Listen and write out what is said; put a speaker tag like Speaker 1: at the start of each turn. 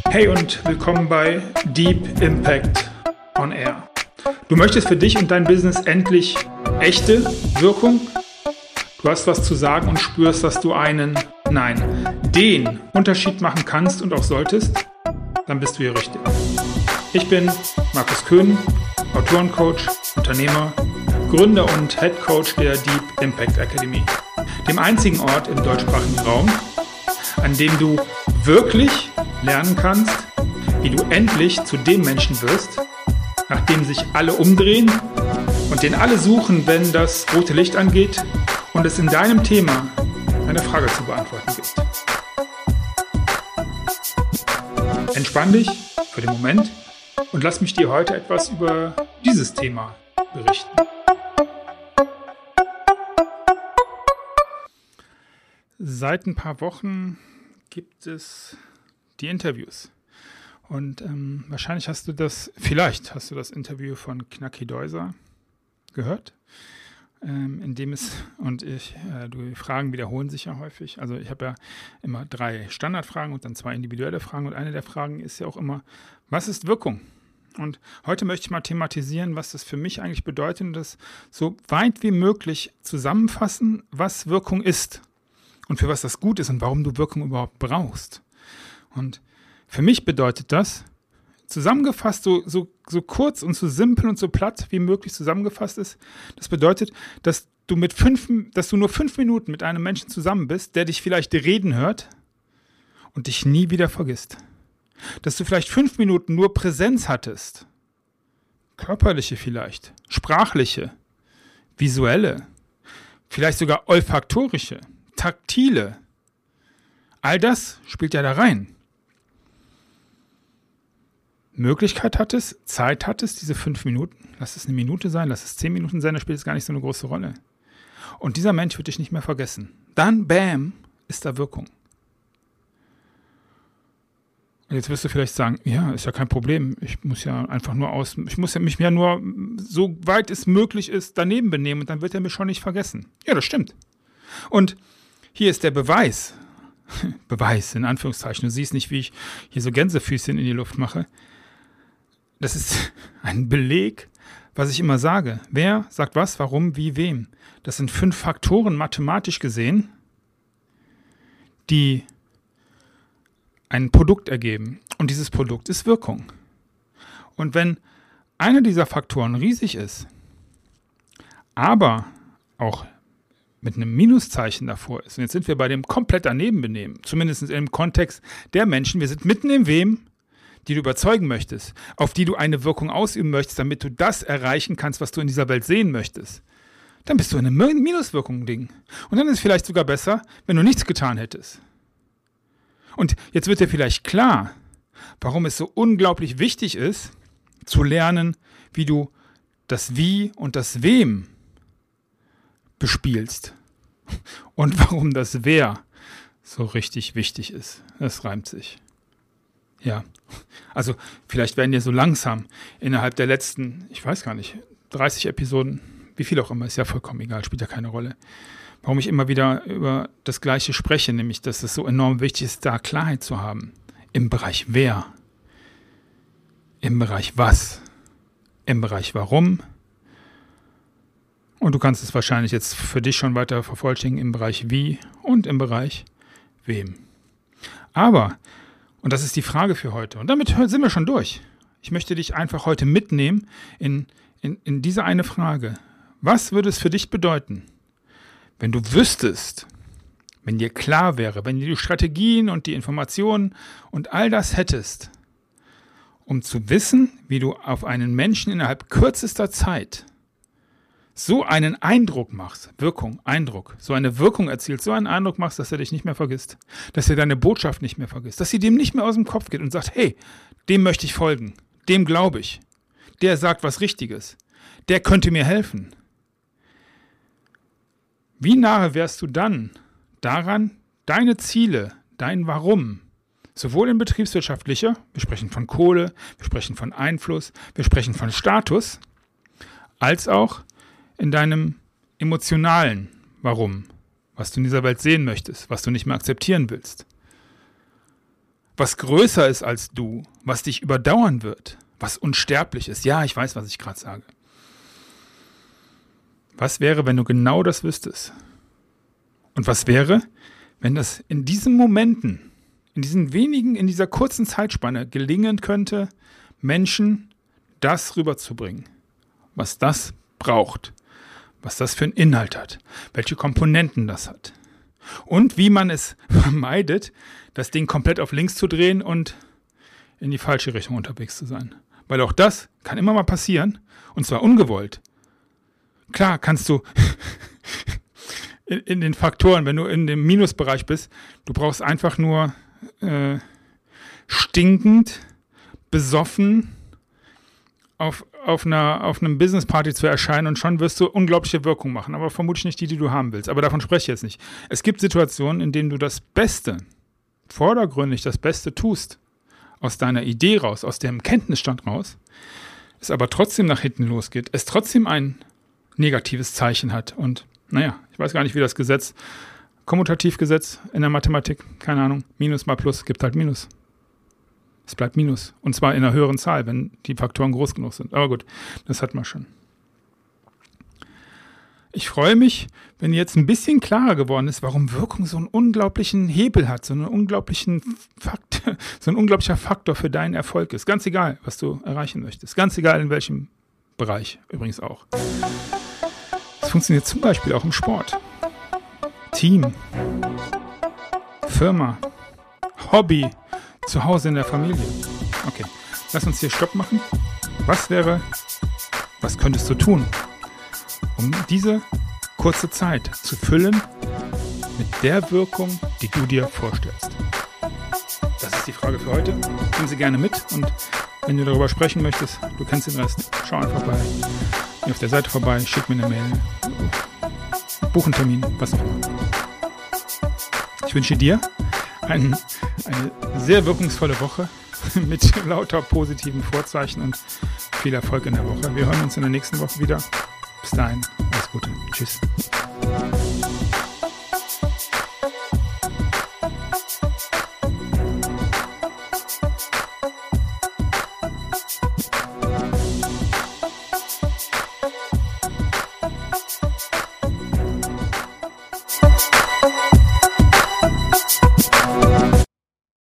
Speaker 1: Hey und willkommen bei Deep Impact on Air. Du möchtest für dich und dein Business endlich echte Wirkung? Du hast was zu sagen und spürst, dass du den Unterschied machen kannst und auch solltest? Dann bist du hier richtig. Ich bin Markus Köhn, Autorencoach, Unternehmer, Gründer und Head Coach der Deep Impact Academy, dem einzigen Ort im deutschsprachigen Raum, an dem du wirklich lernen kannst, wie du endlich zu dem Menschen wirst, nach dem sich alle umdrehen und den alle suchen, wenn das rote Licht angeht und es in deinem Thema eine Frage zu beantworten gibt. Entspann dich für den Moment und lass mich dir heute etwas über dieses Thema berichten. Seit ein paar Wochen gibt es die Interviews. Und wahrscheinlich hast du das Interview von Knacki Deuser gehört, in dem die Fragen wiederholen sich ja häufig. Also ich habe ja immer 3 Standardfragen und dann 2 individuelle Fragen. Und eine der Fragen ist ja auch immer, was ist Wirkung? Und heute möchte ich mal thematisieren, was das für mich eigentlich bedeutet und das so weit wie möglich zusammenfassen, was Wirkung ist und für was das gut ist und warum du Wirkung überhaupt brauchst. Und für mich bedeutet das, zusammengefasst, so kurz und so simpel und so platt wie möglich zusammengefasst ist, das bedeutet, dass du nur 5 Minuten mit einem Menschen zusammen bist, der dich vielleicht reden hört und dich nie wieder vergisst. Dass du vielleicht 5 Minuten nur Präsenz hattest, körperliche vielleicht, sprachliche, visuelle, vielleicht sogar olfaktorische, taktile. All das spielt ja da rein. Möglichkeit hattest, Zeit hattest, diese 5 Minuten, lass es 1 Minute sein, lass es 10 Minuten sein, da spielt es gar nicht so eine große Rolle. Und dieser Mensch wird dich nicht mehr vergessen. Dann, bam, ist da Wirkung. Und jetzt wirst du vielleicht sagen, ja, ist ja kein Problem, ich muss mich ja nur, so weit es möglich ist, daneben benehmen und dann wird er mich schon nicht vergessen. Ja, das stimmt. Und hier ist der Beweis in Anführungszeichen, du siehst nicht, wie ich hier so Gänsefüßchen in die Luft mache. Das ist ein Beleg, was ich immer sage. Wer sagt was, warum, wie, wem? Das sind 5 Faktoren mathematisch gesehen, die ein Produkt ergeben. Und dieses Produkt ist Wirkung. Und wenn einer dieser Faktoren riesig ist, aber auch mit einem Minuszeichen davor ist, und jetzt sind wir bei dem komplett daneben benehmen, zumindest im Kontext der Menschen, wir sind mitten im Wem, die du überzeugen möchtest, auf die du eine Wirkung ausüben möchtest, damit du das erreichen kannst, was du in dieser Welt sehen möchtest, dann bist du in einem Minuswirkung-Ding. Und dann ist es vielleicht sogar besser, wenn du nichts getan hättest. Und jetzt wird dir vielleicht klar, warum es so unglaublich wichtig ist, zu lernen, wie du das Wie und das Wem bespielst. Und warum das Wer so richtig wichtig ist. Das reimt sich. Ja, also vielleicht werden dir so langsam innerhalb der letzten, 30 Episoden, wie viel auch immer, ist ja vollkommen egal, spielt ja keine Rolle, warum ich immer wieder über das Gleiche spreche, nämlich, dass es so enorm wichtig ist, da Klarheit zu haben. Im Bereich Wer, im Bereich Was, im Bereich Warum. Und du kannst es wahrscheinlich jetzt für dich schon weiter vervollständigen im Bereich Wie und im Bereich Wem. Aber, und das ist die Frage für heute, und damit sind wir schon durch. Ich möchte dich einfach heute mitnehmen in diese eine Frage. Was würde es für dich bedeuten, wenn du wüsstest, wenn dir klar wäre, wenn du die Strategien und die Informationen und all das hättest, um zu wissen, wie du auf einen Menschen innerhalb kürzester Zeit so einen Eindruck machst, Eindruck, so eine Wirkung erzielst, so einen Eindruck machst, dass er dich nicht mehr vergisst, dass er deine Botschaft nicht mehr vergisst, dass sie dem nicht mehr aus dem Kopf geht und sagt, hey, dem möchte ich folgen, dem glaube ich, der sagt was Richtiges, der könnte mir helfen. Wie nahe wärst du dann daran, deine Ziele, dein Warum, sowohl in betriebswirtschaftlicher, wir sprechen von Kohle, wir sprechen von Einfluss, wir sprechen von Status, als auch in deinem emotionalen Warum, was du in dieser Welt sehen möchtest, was du nicht mehr akzeptieren willst. was größer ist als du, was dich überdauern wird, was unsterblich ist. Ja, ich weiß, was ich gerade sage. Was wäre, wenn du genau das wüsstest? Und was wäre, wenn das in diesen Momenten, in diesen wenigen, in dieser kurzen Zeitspanne gelingen könnte, Menschen das rüberzubringen, was das braucht, was das für einen Inhalt hat, welche Komponenten das hat und wie man es vermeidet, das Ding komplett auf links zu drehen und in die falsche Richtung unterwegs zu sein. Weil auch das kann immer mal passieren, und zwar ungewollt. Klar kannst du in den Faktoren, wenn du in dem Minusbereich bist, du brauchst einfach nur stinkend, besoffen auf einem Businessparty zu erscheinen und schon wirst du unglaubliche Wirkung machen, aber vermutlich nicht die du haben willst. Aber davon spreche ich jetzt nicht. Es gibt Situationen, in denen du das Beste, vordergründig das Beste tust, aus deiner Idee raus, aus dem Kenntnisstand raus, es aber trotzdem nach hinten losgeht, es trotzdem ein negatives Zeichen hat und naja, ich weiß gar nicht, wie das Gesetz, Kommutativgesetz in der Mathematik, keine Ahnung, Minus mal Plus gibt halt Minus. Es bleibt Minus. Und zwar in einer höheren Zahl, wenn die Faktoren groß genug sind. Aber gut, das hat man schon. Ich freue mich, wenn jetzt ein bisschen klarer geworden ist, warum Wirkung so einen unglaublichen Hebel hat, so einen unglaublichen so ein unglaublicher Faktor für deinen Erfolg ist. Ganz egal, was du erreichen möchtest. Ganz egal, in welchem Bereich übrigens auch. Das funktioniert zum Beispiel auch im Sport. Team, Firma, Hobby, zu Hause in der Familie. Okay, lass uns hier Stopp machen. Was könntest du tun, um diese kurze Zeit zu füllen mit der Wirkung, die du dir vorstellst? Das ist die Frage für heute. Nimm sie gerne mit und wenn du darüber sprechen möchtest, du kennst den Rest, schau einfach auf der Seite vorbei, schick mir eine Mail, buch einen Termin, was auch immer. Ich wünsche dir eine sehr wirkungsvolle Woche mit lauter positiven Vorzeichen und viel Erfolg in der Woche. Wir hören uns in der nächsten Woche wieder. Bis dahin, alles Gute. Tschüss.